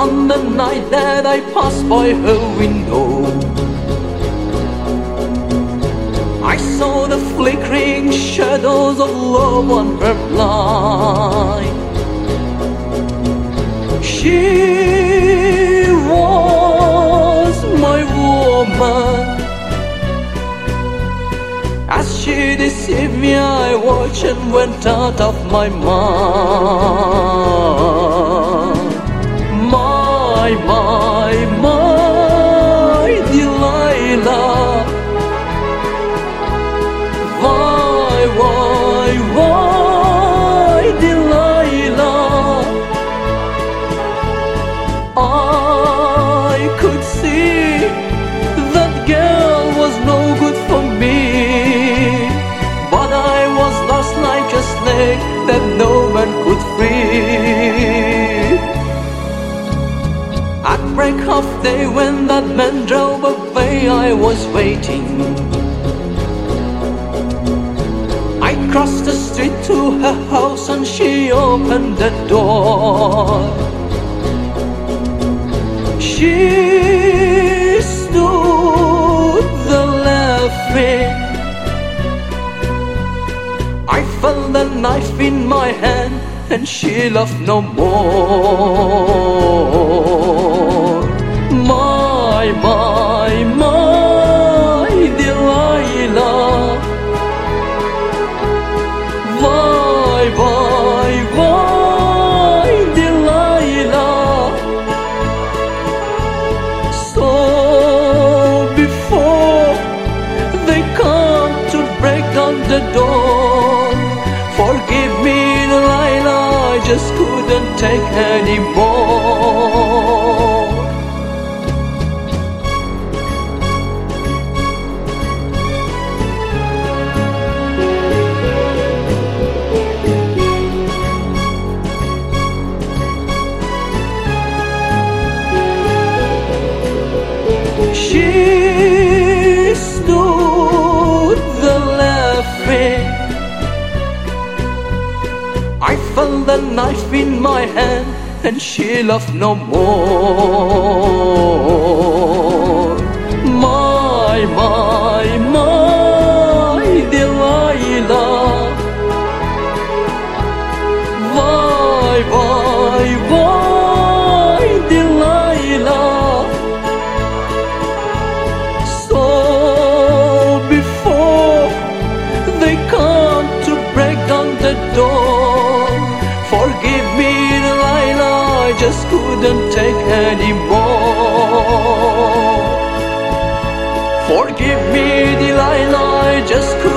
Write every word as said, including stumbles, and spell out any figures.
on the night that I passed by her window. I saw the flickering shadows of love on her blind. She was my woman. As she deceived me, I watched and went out of my mind. My, my, my Delilah. Why, why, why Delilah? I could see that girl was no good for me, but I was lost like a snake that no man could free. At break of day when that man drove away, I was waiting. I crossed the street to her house and she opened the door. She stood there laughing. I felt the knife in my hand and she laughed no more. My, my, my Delilah. Why, why, why Delilah? So before they come to break down the door, forgive me Delilah, I just couldn't take anymore. She stood there laughing. I felt the knife in my hand and she laughed no more. My, my, my Delilah. Why, why, why Delilah? So before they come to break down the door, forgive me Delilah, I just couldn't take anymore. Forgive me Delilah, I just couldn't